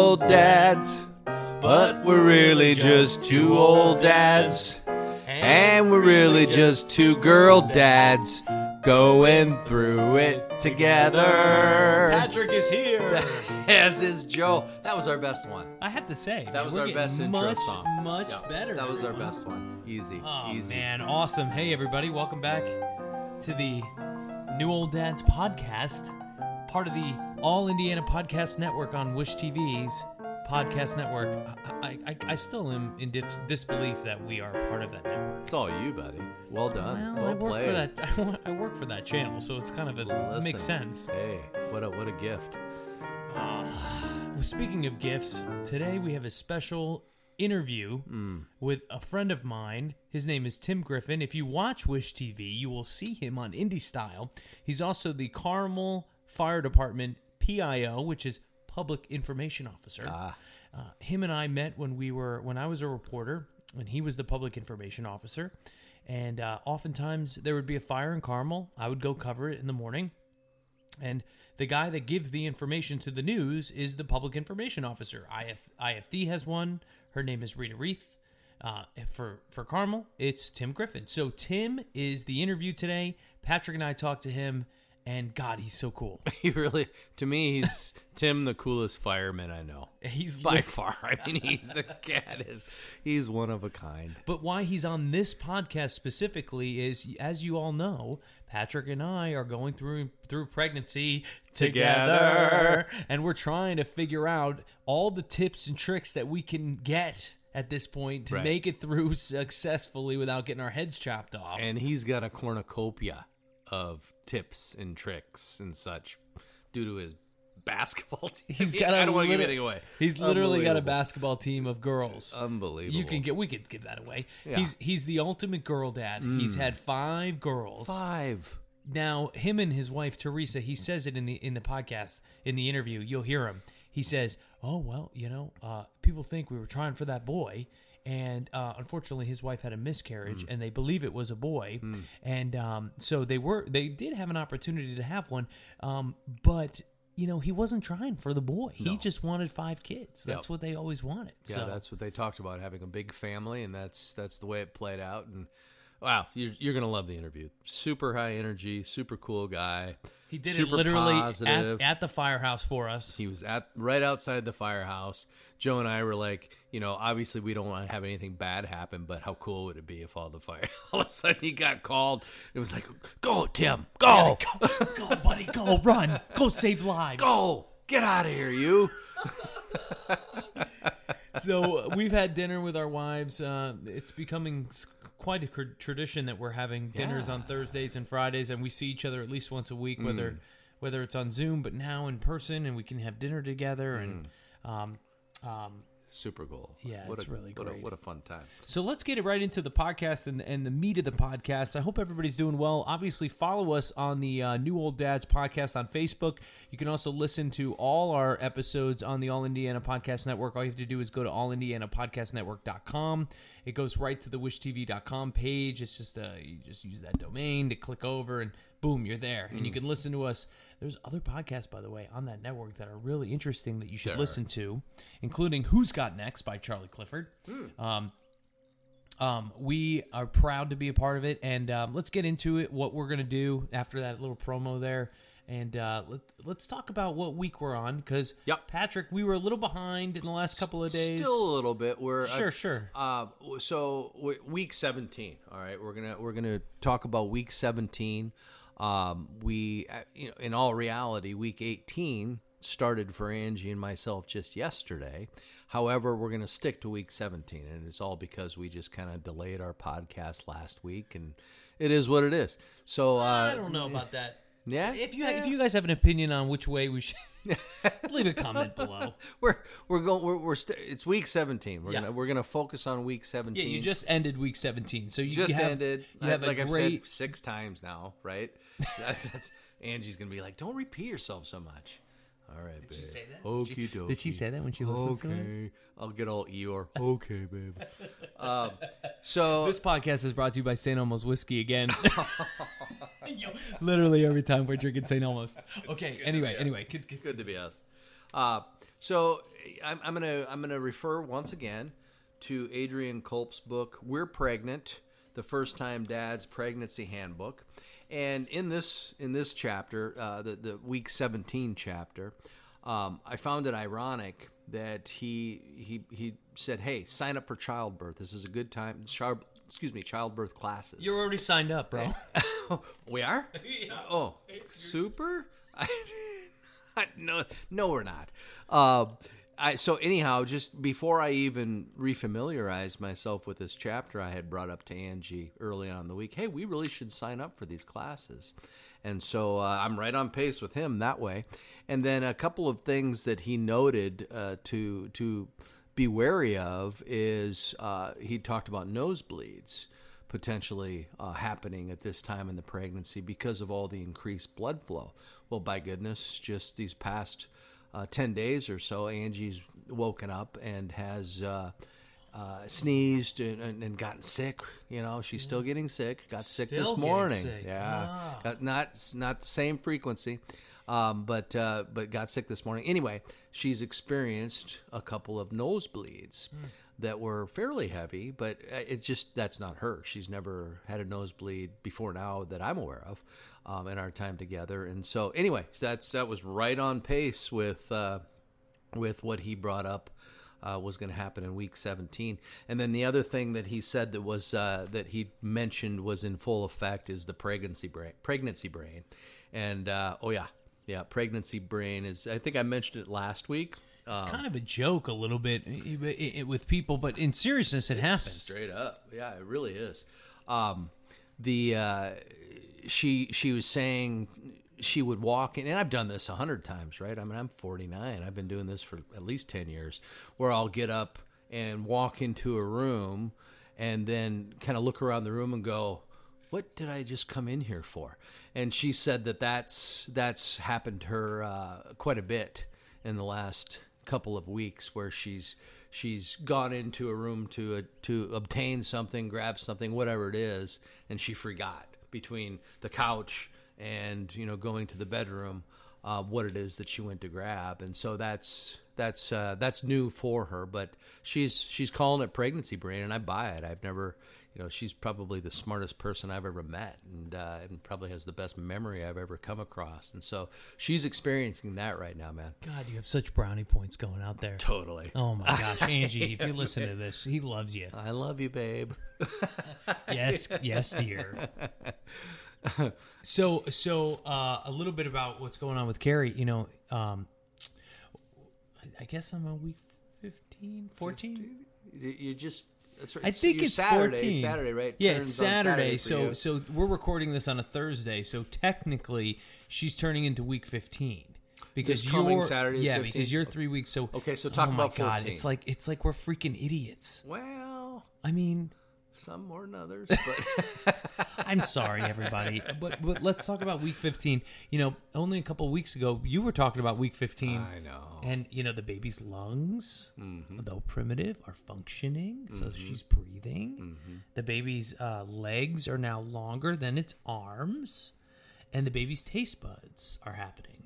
old dads, but we're really just two old dads. And we're really just two girl dads going through it together. Patrick is here. As is Joe. That was our best one. I have to say, That was we're our getting best intro much, song. much Yeah, better. That was our best one. Easy. Oh, easy. man. Awesome. Hey, everybody. Welcome back to the New Old Dads podcast, part of the All Indiana Podcast Network on Wish TV's podcast network. I still am in disbelief that we are part of that network. It's all you, buddy. Well done. Well, well I work played. for that. I work for that channel, so it's kind of Listen, makes sense. Hey, what a gift. Speaking of gifts, today we have a special interview with a friend of mine. His name is Tim Griffin. If you watch Wish TV, you will see him on Indie Style. He's also the Carmel Fire Department PIO, which is Public Information Officer. Him and I met when I was a reporter, and he was the Public Information Officer. And oftentimes there would be a fire in Carmel. I would go cover it in the morning. And the guy that gives the information to the news is the Public Information Officer. IFD has one. Her name is Rita Reith. For Carmel, it's Tim Griffin. So Tim is the interview today. Patrick and I talked to him, and God, he's so cool. He really, to me, he's Tim, the coolest fireman I know. He's By far. I mean, he's one of a kind. But why he's on this podcast specifically is, as you all know, Patrick and I are going through pregnancy together, and we're trying to figure out all the tips and tricks that we can get at this point to make it through successfully without getting our heads chopped off. And he's got a cornucopia of tips and tricks and such due to his basketball team. I don't want to give anything away. He's literally got a basketball team of girls. Unbelievable. We could give that away. Yeah. He's the ultimate girl dad. He's had 5 girls. 5. Now, him and his wife Teresa, he says it in the podcast, in the interview. You'll hear him. He says, "Oh well, people think we were trying for that boy." And unfortunately, his wife had a miscarriage, and they believe it was a boy. And so they did have an opportunity to have one, but he wasn't trying for the boy. No. He just wanted 5 kids. That's what they always wanted. Yeah, so that's what they talked about, having a big family, and that's the way it played out. And wow, you're gonna love the interview. Super high energy, super cool guy. He did it literally at the firehouse for us. He was right outside the firehouse. Joe and I were like, obviously we don't want to have anything bad happen, but how cool would it be if all of a sudden he got called? It was like, go, Tim, go. Yeah, go, buddy, go, run, go save lives. Go, get out of here, you. So we've had dinner with our wives. It's becoming quite a tradition that we're having dinners on Thursdays and Fridays, and we see each other at least once a week, whether it's on Zoom, but now in person, and we can have dinner together. And super cool. Yeah, it's really great. What a fun time. So let's get it right into the podcast and the meat of the podcast. I hope everybody's doing well. Obviously, follow us on the New Old Dads podcast on Facebook. You can also listen to all our episodes on the All Indiana Podcast Network. All you have to do is go to allindianapodcastnetwork.com. It goes right to the wishtv.com page. It's just you just use that domain to click over, and boom, you're there. And you can listen to us. There's other podcasts, by the way, on that network that are really interesting that you should listen to, including Who's Got Next by Charlie Clifford. We are proud to be a part of it, and let's get into it, what we're going to do after that little promo there. And let's talk about what week we're on, because, Patrick, we were a little behind in the last couple of days. Still a little bit. Sure. So week 17. All right, we're gonna talk about week 17. We, in all reality, week 18 started for Angie and myself just yesterday. However, we're going to stick to week 17, and it's all because we just kind of delayed our podcast last week, and it is what it is. So I don't know about that. Yeah. If you guys have an opinion on which way we should, leave a comment below. It's week 17. We're gonna focus on week 17. Yeah, you just ended week 17, so you ended. You have I've said 6 times now, right? That's Angie's gonna be like, don't repeat yourself so much. All right, babe. Did she say that? Okie dokie. Did she say that when she listens to it? Okay. I'll get all Eeyore. Okay, babe. So this podcast is brought to you by St. Elmo's Whiskey again. Literally every time we're drinking St. Elmo's. Okay, anyway. Good to be us. So I'm gonna refer once again to Adrian Culp's book, We're Pregnant: The First Time Dad's Pregnancy Handbook. And in this chapter, the week 17 chapter, I found it ironic that he said, "Hey, sign up for childbirth. This is a good time. Childbirth classes." You're already signed up, bro. We are? Yeah. Oh, super? No, we're not. So anyhow, just before I even refamiliarized myself with this chapter, I had brought up to Angie early on in the week, hey, we really should sign up for these classes. And so I'm right on pace with him that way. And then a couple of things that he noted to be wary of is he talked about nosebleeds potentially happening at this time in the pregnancy because of all the increased blood flow. Well, by goodness, just these past 10 days or so, Angie's woken up and has sneezed and gotten sick. You know, she's still getting sick. Got sick Still this morning. getting sick. Yeah, Ah. not the same frequency, but got sick this morning. Anyway, she's experienced a couple of nosebleeds that were fairly heavy, but that's not her. She's never had a nosebleed before now that I'm aware of. In our time together, and so anyway, that was right on pace with what he brought up was going to happen in week 17. And then the other thing that he said that he mentioned was in full effect is the pregnancy brain, and pregnancy brain is. I think I mentioned it last week. It's kind of a joke a little bit with people, but in seriousness, it happens. Straight up, yeah, it really is. She was saying she would walk in, and I've done this 100 times, right? I mean, I'm 49. I've been doing this for at least 10 years, where I'll get up and walk into a room and then kind of look around the room and go, what did I just come in here for? And she said that's happened to her quite a bit in the last couple of weeks, where she's gone into a room to obtain something, grab something, whatever it is, and she forgot between the couch and going to the bedroom what it is that she went to grab. And so that's new for her, but she's calling it pregnancy brain, and I buy it. I've never, she's probably the smartest person I've ever met, and probably has the best memory I've ever come across. And so she's experiencing that right now, man. God, you have such brownie points going out there. Totally. Oh my gosh, Angie, if you listen to this, he loves you. I love you, babe. Yes, dear. So a little bit about what's going on with Carrie. I guess I'm on week 15, 14. You just. That's right. I think it's Saturday, 14. Saturday, right? Yeah, Turns it's on Saturday. for So you. we're recording this on a Thursday. So technically, she's turning into week 15 because This coming you're Saturday is 15? because you're 3 weeks. So Okay, so talk oh about my God, 14. it's like we're freaking idiots. Well, I mean, some more than others, but I'm sorry, everybody, but let's talk about week 15. Only a couple of weeks ago, you were talking about week 15. I know. And, the baby's lungs, Mm-hmm. though primitive, are functioning. So she's breathing. Mm-hmm. The baby's legs are now longer than its arms. And the baby's taste buds are happening.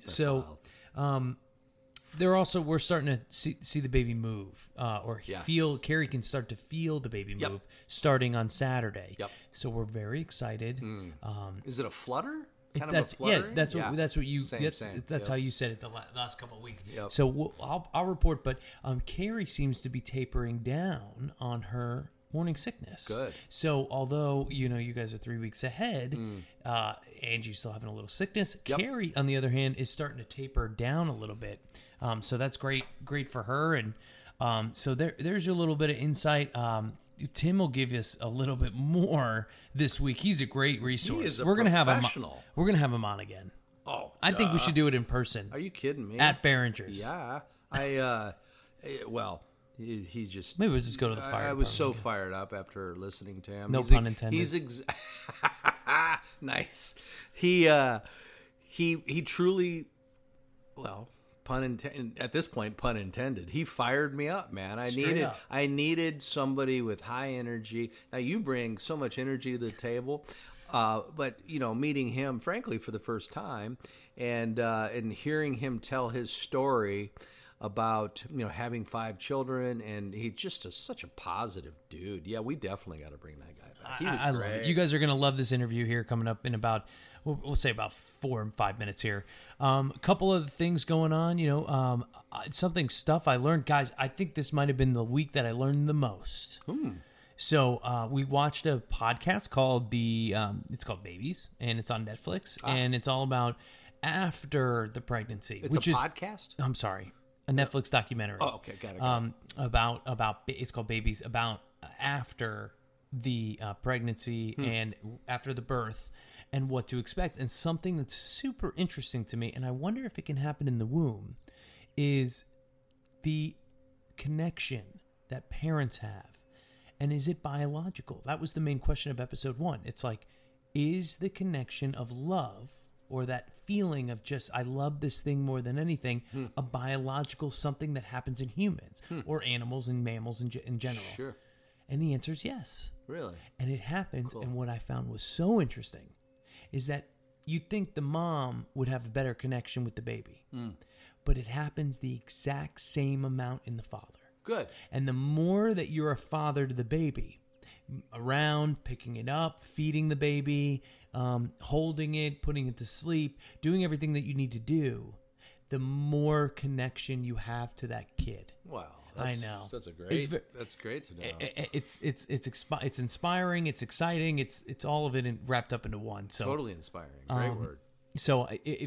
We're starting to see the baby move, or Yes. Carrie can start to feel the baby Yep. move starting on Saturday. Yep. So we're very excited. Is it a flutter? That's what you Same. that's Yep. how you said it the last couple of weeks. Yep. So I'll report, but Carrie seems to be tapering down on her morning sickness. Good. So although you guys are 3 weeks ahead, Angie's still having a little sickness. Yep. Carrie, on the other hand, is starting to taper down a little bit. So that's great for her, and so there's a little bit of insight. Tim will give us a little bit more this week. He's a great resource. He is a We're gonna have him. professional. We're gonna have him on again. Oh, I think we should do it in person Are you kidding me? at Behringer's. Yeah. He just. Maybe we'll just go to the fire. I was so department fired up after listening to him. No pun intended. He's nice. He truly, well, pun intended. At this point, pun intended. He fired me up, man. I needed somebody with high energy. Now you bring so much energy to the table. But meeting him, frankly, for the first time, and hearing him tell his story about having 5 children, and he's just such a positive dude. Yeah, we definitely got to bring that guy back. He was I great. love it. You guys are going to love this interview here coming up in about, we'll say about 4 and 5 minutes here. A couple of things going on, stuff I learned. Guys, I think this might have been the week that I learned the most. So we watched a podcast called it's called Babies, and it's on Netflix, and it's all about after the pregnancy. It's a podcast? I'm sorry. A Netflix documentary. Oh, okay, got it. About it's called Babies, about after the pregnancy and after the birth and what to expect. And something that's super interesting to me, and I wonder if it can happen in the womb, is the connection that parents have. And is it biological? That was the main question of episode 1. It's like, is the connection of love, or that feeling of just, I love this thing more than anything, a biological something that happens in humans or animals and mammals in general? Sure. And the answer is yes. Really? And it happens. Cool. And what I found was so interesting is that you'd think the mom would have a better connection with the baby. But it happens the exact same amount in the father. Good. And the more that you're a father to the baby, around, picking it up, feeding the baby, holding it, putting it to sleep, doing everything that you need to do, the more connection you have to that kid. Wow. I know. That's that's great to know. It's inspiring, it's exciting, it's all of it wrapped up into one. So totally inspiring. Great word. So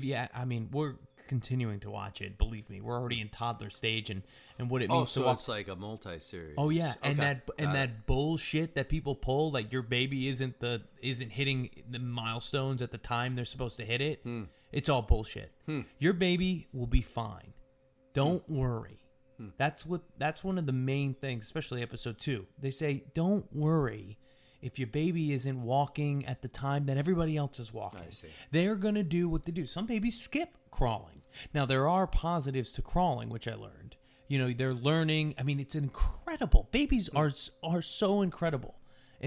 we're continuing to watch it. Believe me, we're already in toddler stage and what it means to walk. It's like a multi-series. Oh yeah, Okay. and that bullshit that people pull, like your baby isn't hitting the milestones at the time they're supposed to hit it. It's all bullshit. Your baby will be fine. Don't worry. That's one of the main things, especially episode 2. They say, don't worry if your baby isn't walking at the time that everybody else is walking. I see. They're going to do what they do. Some babies skip crawling. Now, there are positives to crawling, which I learned. They're learning. I mean, it's incredible. Babies are so incredible.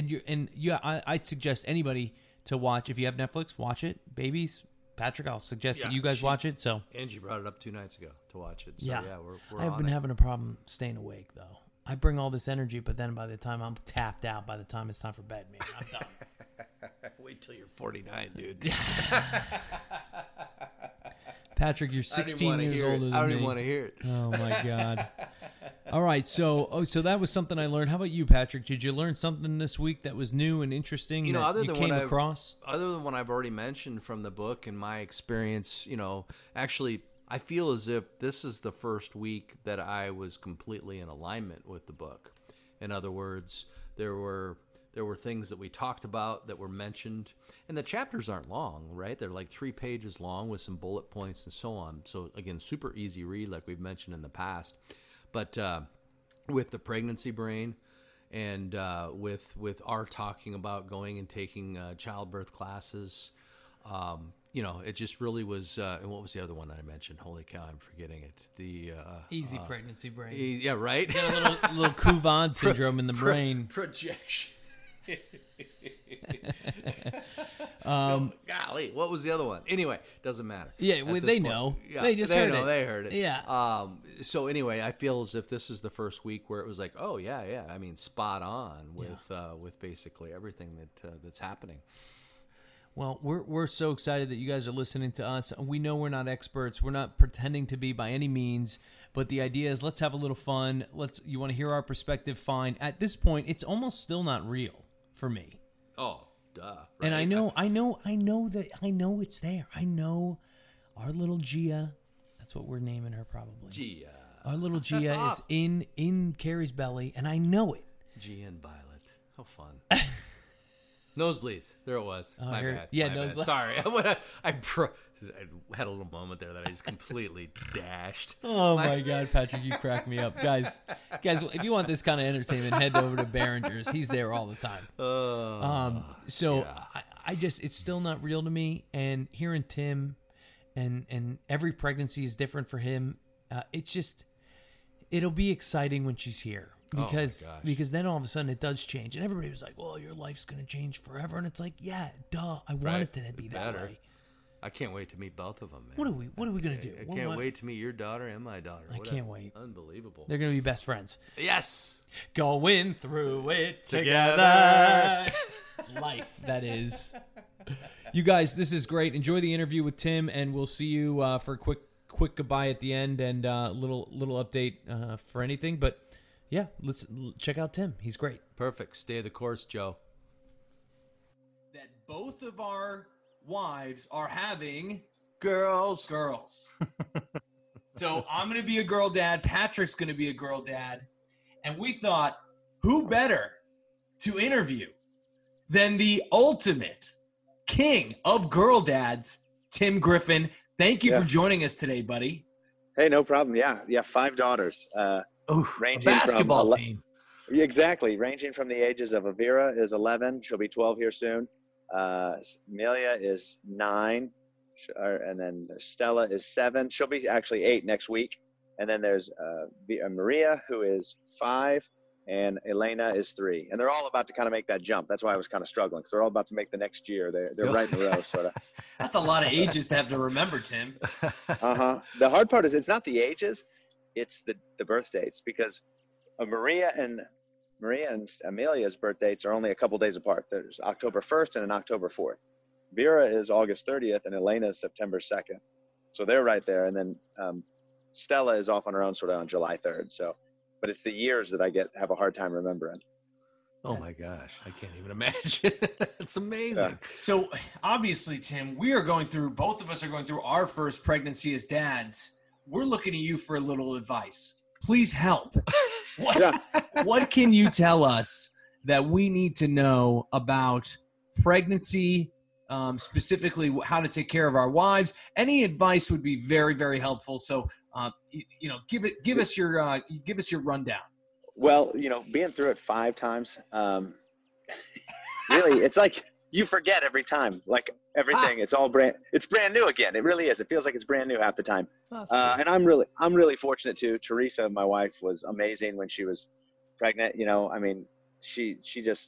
I'd suggest anybody to watch. If you have Netflix, watch it. Babies. Patrick, I'll suggest that you guys watch it. So Angie brought it up 2 nights ago to watch it. So we're I've been having a problem staying awake, though. I bring all this energy, but then by the time I'm tapped out, by the time it's time for bed, man, I'm done. Wait till you're 49, dude. Patrick, you're 16 years older than me. I don't even want to hear it. Oh, my God. All right, so that was something I learned. How about you, Patrick? Did you learn something this week that was new and interesting that you came across? Other than what I've already mentioned from the book and my experience, actually, I feel as if this is the first week that I was completely in alignment with the book. In other words, there were things that we talked about that were mentioned, and the chapters aren't long, right? They're like 3 pages long with some bullet points and so on. So again, super easy read, like we've mentioned in the past. But with the pregnancy brain, and with our talking about going and taking childbirth classes, it just really was. And what was the other one that I mentioned? Holy cow, I'm forgetting it. The easy pregnancy brain. Yeah, right. Got a little Kuvan syndrome in the brain. Projection. Golly, what was the other one? Anyway, doesn't matter. Yeah, they know. Yeah, they just heard it. They heard it. Yeah. So anyway, I feel as if this is the first week where it was like, oh yeah. I mean, spot on with basically everything that's happening. Well, we're so excited that you guys are listening to us. We know we're not experts. We're not pretending to be by any means. But the idea is, let's have a little fun. You want to hear our perspective? Fine. At this point, it's almost still not real for me. Oh, duh. Right? And I know it's there. I know our little Gia. That's what we're naming her, probably. Gia. Our little Gia is in Carrie's belly, and I know it. Gia and Violet. How fun. Nosebleeds. There it was. Oh, My bad. Yeah, nosebleeds. Sorry. I had a little moment there that I just completely dashed. Oh, my God, Patrick, you crack me up. Guys, if you want this kind of entertainment, head over to Behringer's. He's there all the time. It's still not real to me. And hearing Tim and every pregnancy is different for him. It'll be exciting when she's here. because gosh. because then all of a sudden it does change, and everybody was like, "Well, your life's gonna change forever," and it's like, yeah, duh, I want it to be that Better. way. I can't wait to meet both of them, man. What are we gonna do? I can't wait to meet your daughter and my daughter. I can't wait. Unbelievable. They're gonna be best friends. Yes. Going through it together. Life, that is. You guys, this is great. Enjoy the interview with Tim, and we'll see you for a quick goodbye at the end and a little update for anything. But yeah, let's check out Tim. He's great. Perfect. Stay the course, Joe. That both of our wives are having Girls. So I'm going to be a girl dad. Patrick's going to be a girl dad. And we thought, who better to interview than the ultimate king of girl dads, Tim Griffin. Thank you for joining us today, buddy. Hey, no problem. Yeah, 5 daughters. Ranging basketball from team. Exactly, ranging from the ages of Avira is 11. She'll be 12 here soon. Amelia is 9, and then Stella is 7. She'll be actually 8 next week. And then there's Maria, who is 5, and Elena is 3. And they're all about to kind of make that jump. That's why I was kind of struggling, because they're all about to make the next year. They're right in a row, sort of. That's a lot of ages to have to remember, Tim. The hard part is it's not the ages, it's the birth dates, because Maria and Amelia's birth dates are only a couple days apart. There's October 1st and an October 4th. Vera is August 30th and Elena is September 2nd. So they're right there. And then Stella is off on her own sort of on July 3rd. So, but it's the years that I have a hard time remembering. Oh my gosh, I can't even imagine. It's amazing. Yeah. So obviously, Tim, both of us are going through our first pregnancy as dads. We're looking at you for a little advice. Please help. What can you tell us that we need to know about pregnancy, specifically how to take care of our wives? Any advice would be very, very helpful. So, give us your rundown. Well, being through it 5 times, really, it's like you forget every time. Like everything, it's brand new again. It really is. It feels like it's brand new half the time. And I'm really fortunate too. Teresa, my wife, was amazing when she was pregnant. I mean, she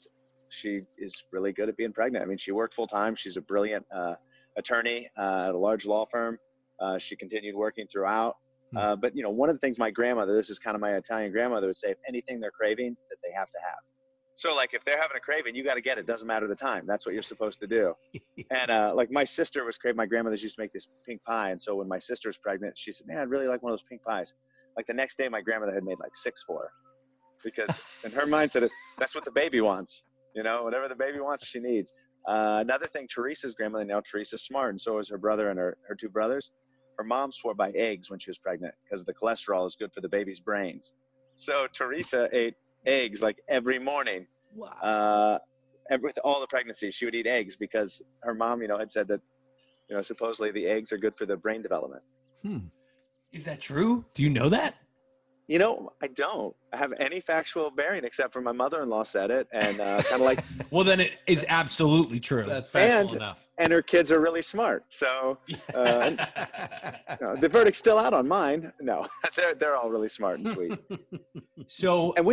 is really good at being pregnant. I mean, she worked full time. She's a brilliant attorney at a large law firm. She continued working throughout. But one of the things my grandmother, this is kind of my Italian grandmother, would say, if anything they're craving, that they have to have. So like if they're having a craving, you got to get it. Doesn't matter the time. That's what you're supposed to do. And like my sister was craving, my grandmother used to make this pink pie. And so when my sister was pregnant, she said, man, I'd really like one of those pink pies. Like the next day, my grandmother had made like 6 for her, because in her mindset, that's what the baby wants. Whatever the baby wants, she needs. Another thing, Teresa's grandmother, now Teresa's smart, and so is her brother and her 2 brothers. Her mom swore by eggs when she was pregnant because the cholesterol is good for the baby's brains. So Teresa ate eggs like every morning. Wow. With all the pregnancies, she would eat eggs because her mom, had said that, supposedly the eggs are good for the brain development. Is that true? Do you know that? I don't have any factual bearing except for my mother-in-law said it, and kind of like. Well, then it is absolutely true. That's factual enough. And her kids are really smart, so the verdict's still out on mine. No, they're all really smart and sweet. So, and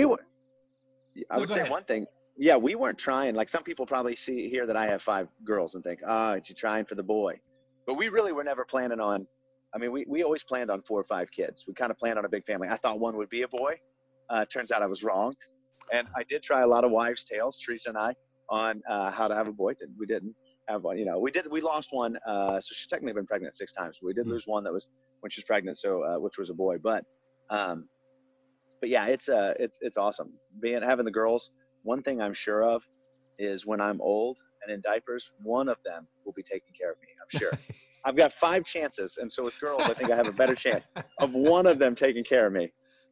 I would say one thing. Yeah, we weren't trying. Like some people probably hear that I have 5 girls and think, you're trying for the boy. But we really were never planning on. I mean, we always planned on 4 or 5 kids. We kind of planned on a big family. I thought one would be a boy. Turns out I was wrong. And I did try a lot of wives' tales, Teresa and I, on how to have a boy. We didn't have one. We lost one. So she's technically been pregnant 6 times. But we did lose one that was when she was pregnant, so which was a boy. But yeah, it's awesome having the girls. One thing I'm sure of is when I'm old and in diapers, one of them will be taking care of me. I'm sure. I've got 5 chances, and so with girls, I think I have a better chance of one of them taking care of me.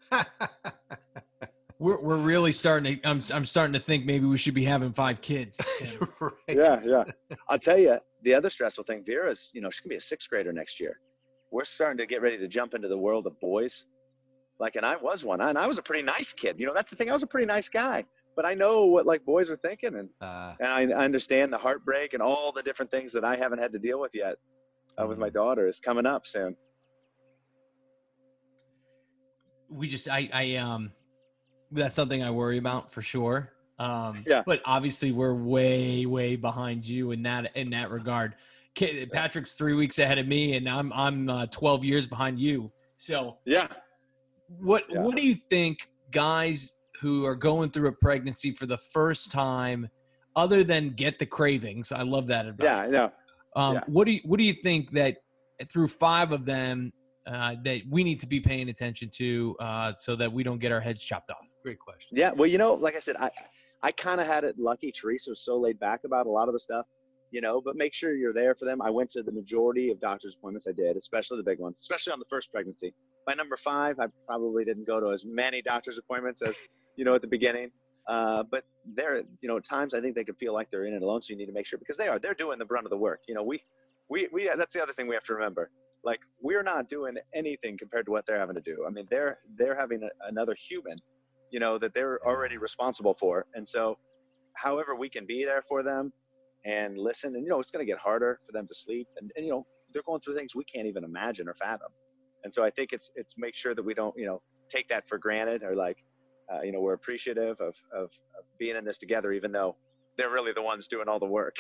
We're really starting to. I'm starting to think maybe we should be having 5 kids, Tim. Right. Yeah. I'll tell you the other stressful thing. Vera's, she's gonna be a 6th grader next year. We're starting to get ready to jump into the world of boys. And I was one, and I was a pretty nice kid. That's the thing. I was a pretty nice guy. But I know what boys are thinking, and I understand the heartbreak and all the different things that I haven't had to deal with yet. With my daughter is coming up soon. That's something I worry about for sure. Yeah. But obviously we're way behind you in that regard. Patrick's 3 weeks ahead of me, and I'm 12 years behind you. So Yeah. what do you think guys who are going through a pregnancy for the first time, other than get the cravings? I love that advice. Yeah. No. Yeah. What do you think that through 5 of them that we need to be paying attention to so that we don't get our heads chopped off? Great question. Yeah. Well, like I said, I kind of had it lucky. Teresa was so laid back about a lot of the stuff, but make sure you're there for them. I went to the majority of doctor's appointments I did, especially the big ones, especially on the first pregnancy. By number 5, I probably didn't go to as many doctor's appointments as, at the beginning. But there, at times I think they could feel like they're in it alone. So you need to make sure, because they're doing the brunt of the work. We that's the other thing we have to remember. Like, we're not doing anything compared to what they're having to do. I mean, they're having another human, that they're already responsible for. And so however we can be there for them and listen, and, it's going to get harder for them to sleep. And, they're going through things we can't even imagine or fathom. And so I think it's make sure that we don't, take that for granted, or like, we're appreciative of being in this together, even though they're really the ones doing all the work.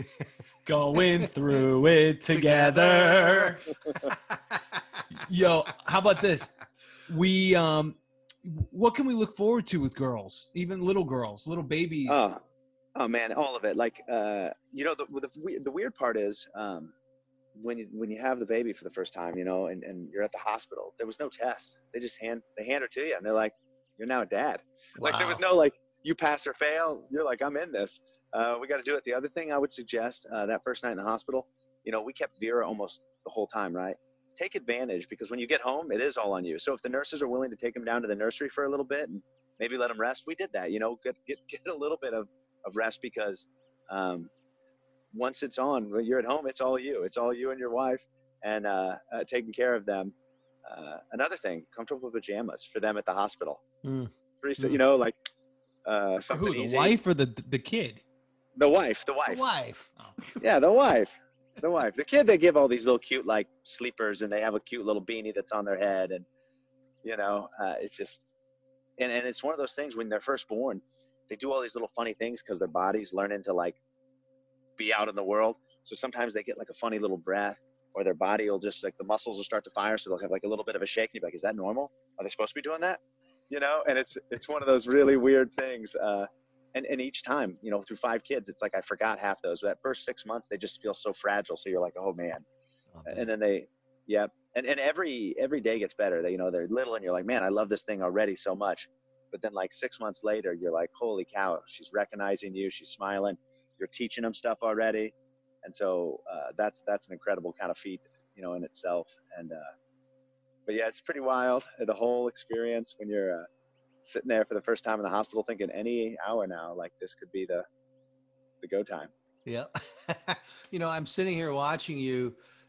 Going through it together. Yo, how about this? We, what can we look forward to with girls, even little girls, little babies? Oh man, all of it. Like, the weird part is, when you have the baby for the first time, and you're at the hospital, there was no test. They just hand her to you, and they're like, you're now a dad. Wow. Like, there was no, like, you pass or fail. You're like, I'm in this. We got to do it. The other thing I would suggest, that first night in the hospital, we kept Vera almost the whole time, right? Take advantage, because when you get home, it is all on you. So if the nurses are willing to take them down to the nursery for a little bit and maybe let them rest, we did that. Get a little bit of rest, because once it's on, when you're at home, it's all you. It's all you and your wife, and taking care of them. Another thing, comfortable pajamas for them at the hospital. Teresa, like, for who, the easy. Wife or the kid? The wife. Oh. Yeah, the wife. The kid, they give all these little cute, like, sleepers, and they have a cute little beanie that's on their head, and it's just, and it's one of those things when they're first born, they do all these little funny things because their body's learning to, like, be out in the world. So sometimes they get like a funny little breath, or their body will just, like, the muscles will start to fire, so they'll have like a little bit of a shake, and you're like, is that normal? Are they supposed to be doing that? And it's one of those really weird things. And each time, through 5 kids, it's like I forgot half those. That first 6 months, they just feel so fragile. So you're like, oh man. And then and every day gets better. They're little, and you're like, man, I love this thing already so much. But then, like, 6 months later, you're like, holy cow, she's recognizing you, she's smiling, you're teaching them stuff already. And so that's an incredible kind of feat, in itself. And but yeah, it's pretty wild, the whole experience, when you're sitting there for the first time in the hospital, thinking any hour now, like, this could be the go time. Yeah. I'm sitting here watching you,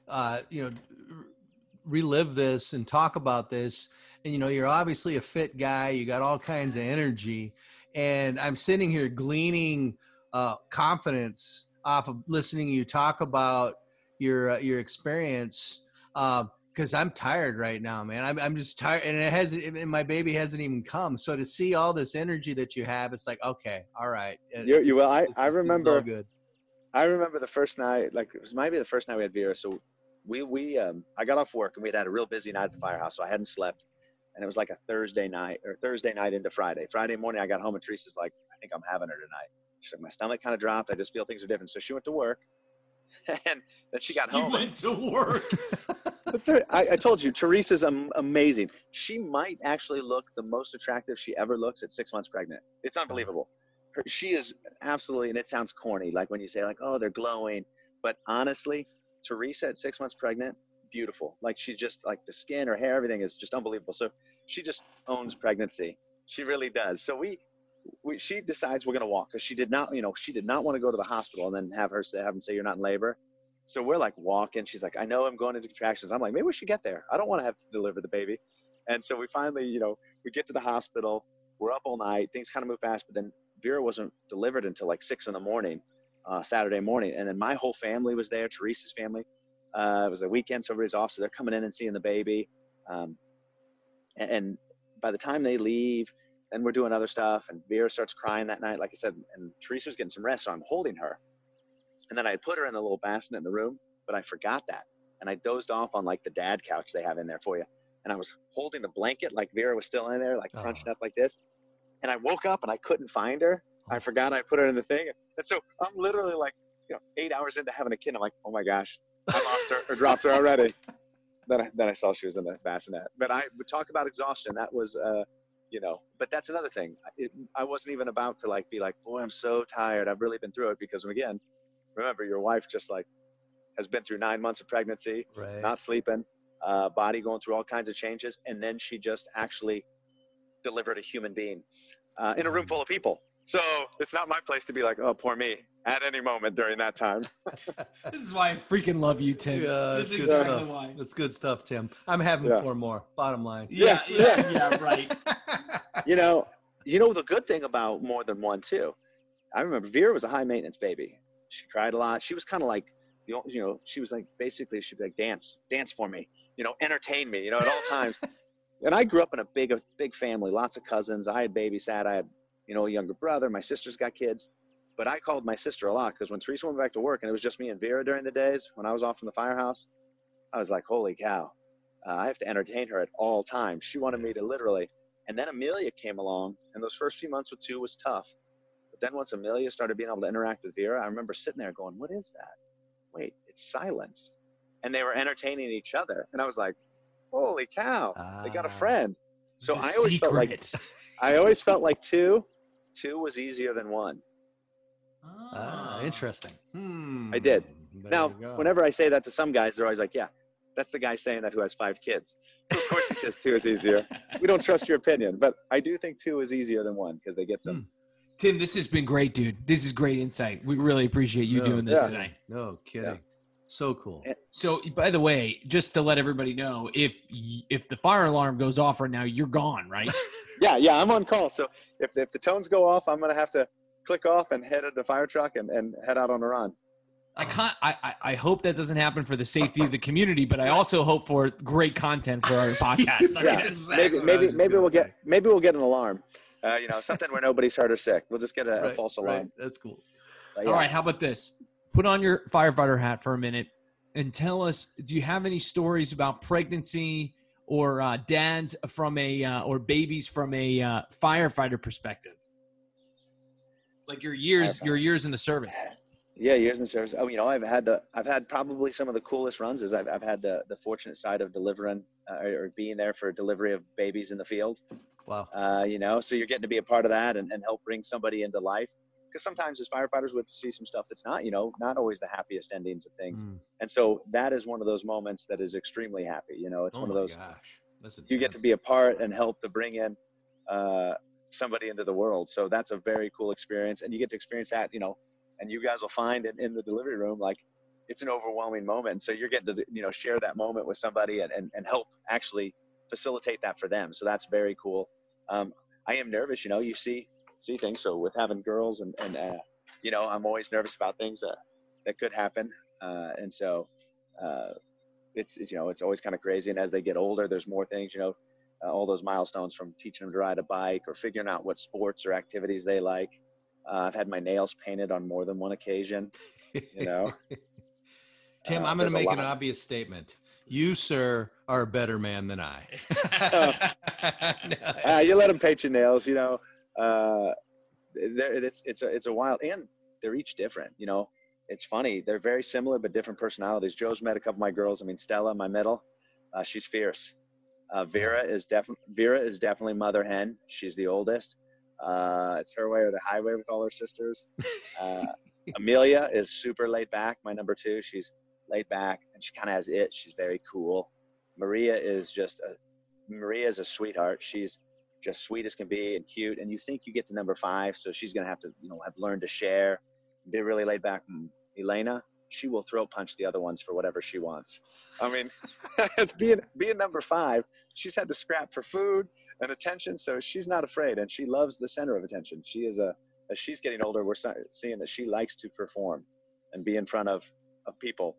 relive this and talk about this. And, you're obviously a fit guy. You got all kinds of energy. And I'm sitting here gleaning confidence off of listening to you talk about your experience. Because I'm tired right now, man. I'm just tired, and my baby hasn't even come. So to see all this energy that you have, it's like, okay, all right. I remember. I remember the first night, like, it was maybe the first night we had Vera. So I got off work, and we had a real busy night at the firehouse, so I hadn't slept, and it was like a Thursday night into Friday. Friday morning, I got home, and Teresa's like, I think I'm having her tonight. She's like, my stomach kind of dropped. I just feel things are different. So she went to work, and then she got home. You went to work. But I told you, Teresa's amazing. She might actually look the most attractive she ever looks at 6 months pregnant. It's unbelievable. She is absolutely, and it sounds corny, like when you say, like, oh, they're glowing. But honestly, Teresa at 6 months pregnant, beautiful. Like, she's just, like, the skin, her hair, everything is just unbelievable. So she just owns pregnancy. She really does. So she decides we're going to walk, because she did not want to go to the hospital and then have them say you're not in labor. So we're like walking. She's like, I know I'm going into contractions. I'm like, maybe we should get there. I don't want to have to deliver the baby. And so we finally, we get to the hospital. We're up all night. Things kind of move fast. But then Vera wasn't delivered until like 6 a.m, Saturday morning. And then my whole family was there, Teresa's family. It was a weekend, so everybody's off. So they're coming in and seeing the baby. And by the time they leave, and we're doing other stuff. And Vera starts crying that night, like I said, and Teresa was getting some rest. So I'm holding her. And then I put her in the little bassinet in the room, but I forgot that. And I dozed off on like the dad couch they have in there for you. And I was holding the blanket like Vera was still in there, like crunched up like this. And I woke up and I couldn't find her. I forgot I put her in the thing. And so I'm literally like, 8 hours into having a kid. I'm like, oh my gosh, I lost her or dropped her already. Then I saw she was in the bassinet. But I would talk about exhaustion. That was, but that's another thing. I wasn't even about to be like, boy, I'm so tired. I've really been through it because again, remember your wife just has been through 9 months of pregnancy, Right. not sleeping, body going through all kinds of changes. And then she just actually delivered a human being in a room full of people. So it's not my place to be like, oh, poor me at any moment during that time. This is why I freaking love you, Tim. This is exactly why. That's good stuff, Tim. I'm having 4 more. Bottom line. Yeah, right. The good thing about more than one too. I remember Vera was a high maintenance baby. She cried a lot. She was kind of like, she was like, basically she'd be like, dance for me, entertain me, at all times. And I grew up in a big family, lots of cousins. I had babysat. I had, a younger brother. My sister's got kids. But I called my sister a lot because when Teresa went back to work and it was just me and Vera during the days when I was off from the firehouse, I was like, holy cow, I have to entertain her at all times. She wanted me to literally. And then Amelia came along, and those first few months with 2 was tough. But then once Amelia started being able to interact with Vera, I remember sitting there going, what is that? Wait, it's silence. And they were entertaining each other. And I was like, holy cow, they got a friend. So I always felt like two was easier than one. Interesting. I did. There Now, you go. whenever I say that to some guys, they're always like, yeah, that's the guy saying that who has 5 kids. Of course he says 2 is easier. We don't trust your opinion, but I do think 2 is easier than 1 because they get some. Tim, this has been great, dude. This is great insight. We really appreciate you doing this today. No kidding. Yeah. So cool. So, by the way, just to let everybody know, if the fire alarm goes off right now, you're gone, right? Yeah, I'm on call. So if the tones go off, I'm going to have to click off and head to the fire truck and head out on a run. I hope that doesn't happen for the safety of the community, but I also hope for great content for our podcast. Maybe we'll get an alarm. Something where nobody's hurt or sick. We'll just get a false alarm. Right. That's cool. All right, how about this? Put on your firefighter hat for a minute and tell us, do you have any stories about pregnancy or dads from or babies from a firefighter perspective? Like your years in the service. Yeah, years in the service. Oh, I've had probably some of the coolest runs. Is I've had the fortunate side of delivering or being there for delivery of babies in the field. Wow. So you're getting to be a part of that and help bring somebody into life. Because sometimes as firefighters we see some stuff that's not always the happiest endings of things. And so that is one of those moments that is extremely happy. It's one of those, that's you get to be a part and help to bring in somebody into the world. So that's a very cool experience. And you get to experience that, and you guys will find in the delivery room, like it's an overwhelming moment. So you're getting to, share that moment with somebody and help actually facilitate that for them. So that's very cool. I am nervous, you see things. So with having girls and I'm always nervous about things that could happen. And so it's always kind of crazy. And as they get older, there's more things, all those milestones from teaching them to ride a bike or figuring out what sports or activities they like. I've had my nails painted on more than one occasion, Tim, I'm going to make an obvious statement. You, sir, are a better man than I. You let them paint your nails, it's a wild, and they're each different. It's funny. They're very similar, but different personalities. Joe's met a couple of my girls. Stella, my middle, she's fierce. Vera is definitely mother hen. She's the oldest. It's her way or the highway with all her sisters. Amelia is super laid back. My number 2, she's laid back and she kind of has it. She's very cool. Maria is a sweetheart. She's just sweet as can be and cute. And you think you get to number 5, so she's gonna have to, have learned to share, be really laid back. And Elena, she will throat punch the other ones for whatever she wants. It's being number 5, she's had to scrap for food and attention, so she's not afraid, and she loves the center of attention. She is as she's getting older, we're seeing that she likes to perform and be in front of people.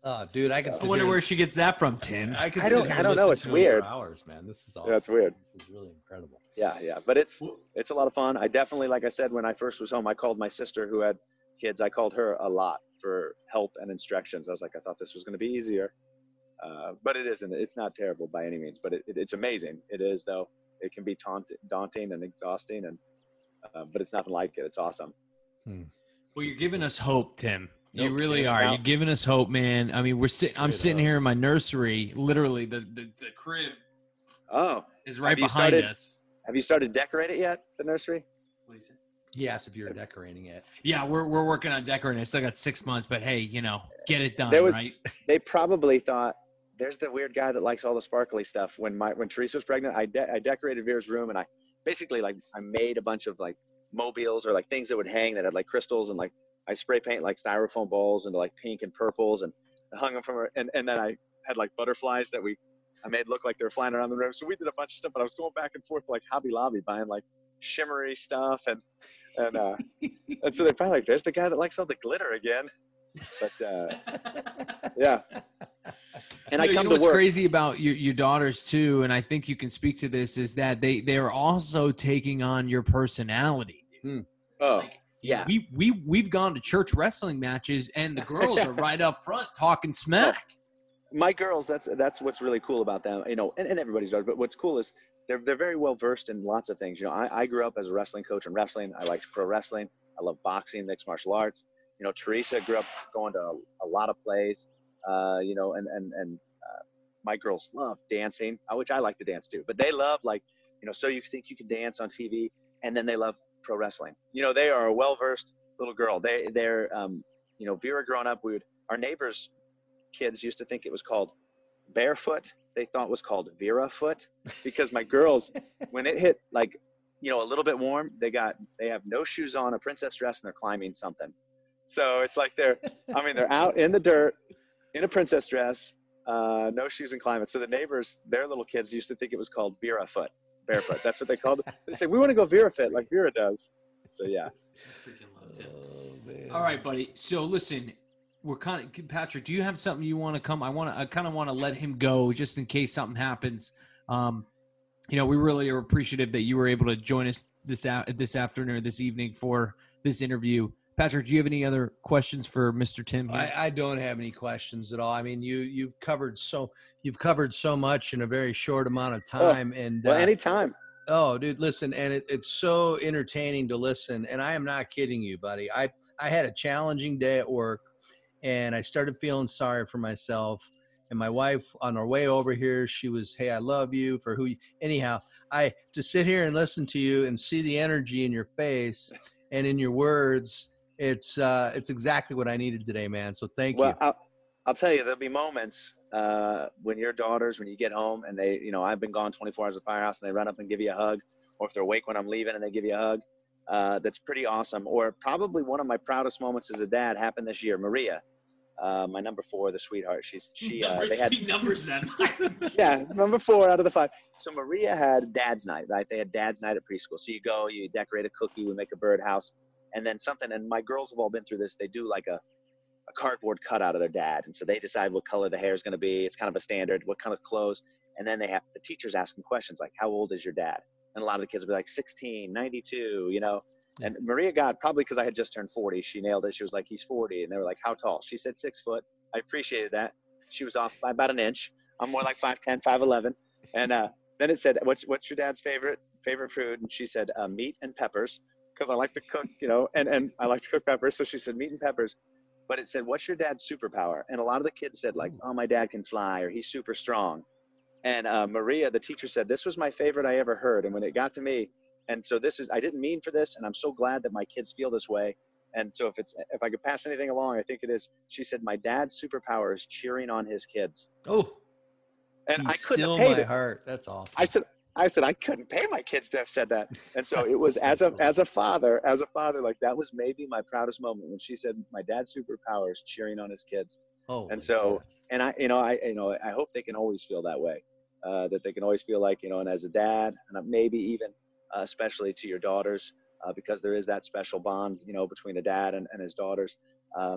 Oh, dude, I can. I wonder where she gets that from, Tim. I could. I don't know. It's weird. For hours, man. This is awesome. Yeah, it's weird. This is really incredible. Yeah. But it's a lot of fun. I definitely, like I said, when I first was home, I called my sister who had kids. I called her a lot for help and instructions. I was like, I thought this was going to be easier, but it isn't. It's not terrible by any means, but it's amazing. It is, though. It can be daunting and exhausting, and but it's nothing like it. It's awesome. Well, you're giving us hope, Tim. No You really kidding. are. Now- You're giving us hope, man. I mean, I'm sitting here in my nursery. Literally, the crib Oh, is right Have you behind started- us. have you started decorating it yet? The nursery? What do you say? He asked if you're decorating it. Yeah, we're working on decorating. I still got 6 months, but hey, get it done, There was- right? They probably thought, there's the weird guy that likes all the sparkly stuff. When Teresa was pregnant, I decorated Vera's room, and I basically I made a bunch of like mobiles or like things that would hang that had like crystals, and like I spray paint like styrofoam balls into like pink and purples, and I hung them from her, and then I had like butterflies that I made look like they were flying around the room. So we did a bunch of stuff, but I was going back and forth like Hobby Lobby buying like shimmery stuff, and so they're probably like, there's the guy that likes all the glitter again. But yeah. And I come to what's work. crazy about your daughters too, and I think you can speak to this, is that they're also taking on your personality. Oh, Like, yeah. We've gone to church wrestling matches, and the girls are right up front talking smack. My girls, that's what's really cool about them, and everybody's daughter. But what's cool is they're very well versed in lots of things. I grew up as a wrestling coach in wrestling. I liked pro wrestling. I love boxing, mixed martial arts. Teresa grew up going to a lot of plays. And my girls love dancing, which I like to dance too. But they love So You Think You Can Dance on TV, and then they love pro wrestling. They are a well versed little girl. They're Vera growing up, our neighbors' kids used to think it was called barefoot. They thought it was called Vera foot, because my girls, when it hit a little bit warm, they have no shoes on, a princess dress, and they're climbing something. So it's like they're out in the dirt in a princess dress, no shoes and climbing. So the neighbors, their little kids used to think it was called Vera foot, barefoot. That's what they called it. They say, we want to go Vera fit like Vera does. So yeah. Freaking loved it. All right, buddy. So listen, we're Patrick, do you have something you want to come? I kind of want to let him go just in case something happens. We really are appreciative that you were able to join us this afternoon or this evening for this interview. Patrick, do you have any other questions for Mr. Tim here? I don't have any questions at all. I mean, you've covered so much in a very short amount of time. Anytime. Oh, dude, listen, and it's so entertaining to listen. And I am not kidding you, buddy. I had a challenging day at work, and I started feeling sorry for myself. And my wife, on our way over here, she was, "Hey, I love you for who you." Anyhow, to sit here and listen to you and see the energy in your face and in your words. It's exactly what I needed today, man. So thank you. Well, I'll tell you, there'll be moments when your daughters, when you get home and they, I've been gone 24 hours at Firehouse, and they run up and give you a hug, or if they're awake when I'm leaving and they give you a hug, that's pretty awesome. Or probably one of my proudest moments as a dad happened this year. Maria, my number 4, the sweetheart. They had he numbers them. yeah, number 4 out of the 5. So Maria had dad's night, right? They had dad's night at preschool. So you go, you decorate a cookie, we make a birdhouse. And then and my girls have all been through this. They do like a cardboard cutout of their dad. And so they decide what color the hair is going to be. It's kind of a standard, what kind of clothes. And then they have the teachers asking questions like, how old is your dad? And a lot of the kids will be like 16, 92, And Maria got, probably because I had just turned 40, she nailed it. She was like, he's 40. And they were like, how tall? She said 6 foot. I appreciated that. She was off by about an inch. I'm more like 5'10", 5'11". And then it said, what's your dad's favorite food? And she said, meat and peppers. Because I like to cook, and I like to cook peppers. So she said meat and peppers. But it said, what's your dad's superpower? And a lot of the kids said like, oh, my dad can fly, or he's super strong. And Maria, the teacher, said, this was my favorite I ever heard. And when it got to me, and so I didn't mean for this, and I'm so glad that my kids feel this way. And so if I could pass anything along, I think it is. She said, my dad's superpower is cheering on his kids. Oh, and I couldn't still have paid my it. heart. That's awesome. I said I couldn't pay my kids to have said that. And so it was as a father, like that was maybe my proudest moment when she said my dad's superpower is cheering on his kids. Oh, and so, and I hope they can always feel that way, that they can always feel like, and as a dad, and maybe even especially to your daughters, because there is that special bond, between a dad and his daughters.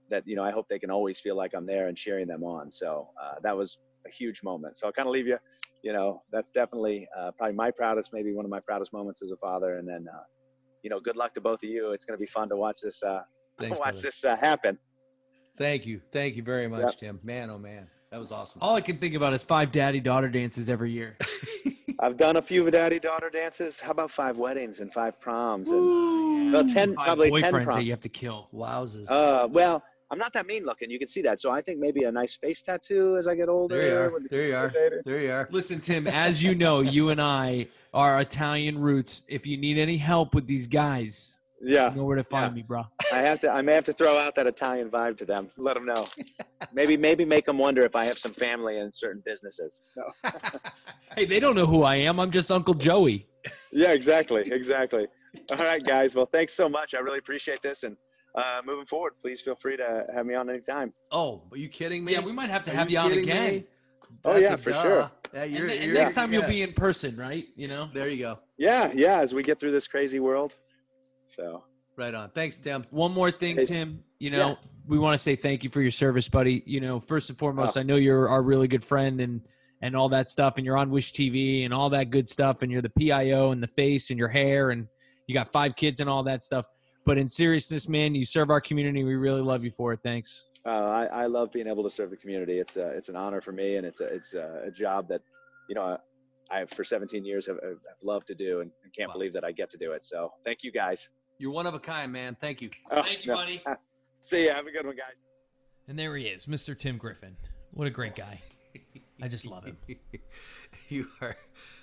I hope they can always feel like I'm there and cheering them on. So that was a huge moment. So I'll kind of leave you, that's definitely probably maybe one of my proudest moments as a father. And then, good luck to both of you. It's going to be fun to watch this, happen. Thank you very much, Tim. Man, oh man, that was awesome. All I can think about is 5 daddy-daughter dances every year. I've done a few daddy-daughter dances. How about 5 weddings and 5 proms? And about 10, 5 probably 10 boyfriends proms. that you have to kill. Wowzers. Well, I'm not that mean looking. You can see that. So I think maybe a nice face tattoo as I get older. There you are. Listen, Tim, as you know, you and I are Italian roots. If you need any help with these guys, you know where to find me, bro. I may have to throw out that Italian vibe to them. Let them know. Maybe make them wonder if I have some family in certain businesses. No. Hey, they don't know who I am. I'm just Uncle Joey. Yeah, exactly. All right, guys. Well, thanks so much. I really appreciate this. And moving forward, please feel free to have me on anytime. Oh, are you kidding me? Yeah, we might have to have you on again. Oh, yeah, for sure. Yeah, and next time you'll be in person, right? There you go. Yeah, as we get through this crazy world. So right on. Thanks, Tim. One more thing, Tim. We want to say thank you for your service, buddy. First and foremost, I know you're our really good friend and all that stuff, and you're on Wish TV and all that good stuff, and you're the PIO and the face and your hair, and you got 5 kids and all that stuff. But in seriousness, man, you serve our community. We really love you for it. Thanks. I love being able to serve the community. It's an honor for me, and it's a job that I for 17 years have loved to do, and can't believe that I get to do it. So thank you, guys. You're one of a kind, man. Thank you. Thank you, buddy. See ya. Have a good one, guys. And there he is, Mr. Tim Griffin. What a great guy. I just love him. You are.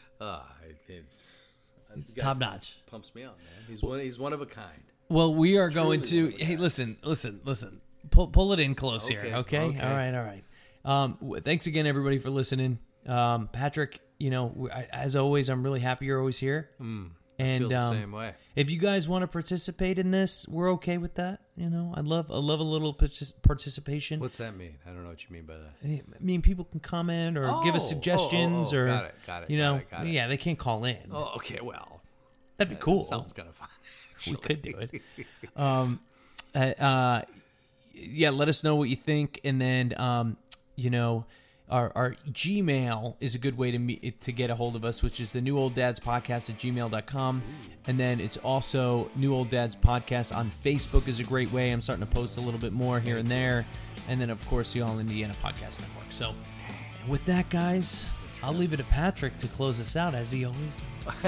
He's top notch. Pumps me up, man. He's one of a kind. Well, we are going to. Hey, listen. Pull it in close here. Okay. All right. Thanks again, everybody, for listening. Patrick, as always, I'm really happy you're always here. I feel the same way. If you guys want to participate in this, we're okay with that. I love a little participation. What's that mean? I don't know what you mean by that. I mean, people can comment or give us suggestions or got it. Yeah, they can't call in. Oh, okay. Well, that'd be cool. Sounds kind of fun. We could do it. Yeah, let us know what you think, and then our Gmail is a good way to get a hold of us, which is the New Old Dads Podcast at gmail.com. And then it's also New Old Dads Podcast on Facebook is a great way. I'm starting to post a little bit more here and there. And then, of course, the All Indiana Podcast Network. So with that, guys, I'll leave it to Patrick to close us out, as he always does.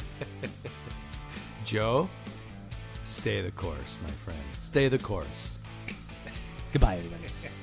Joe, stay the course, my friend. Stay the course. Goodbye, everybody.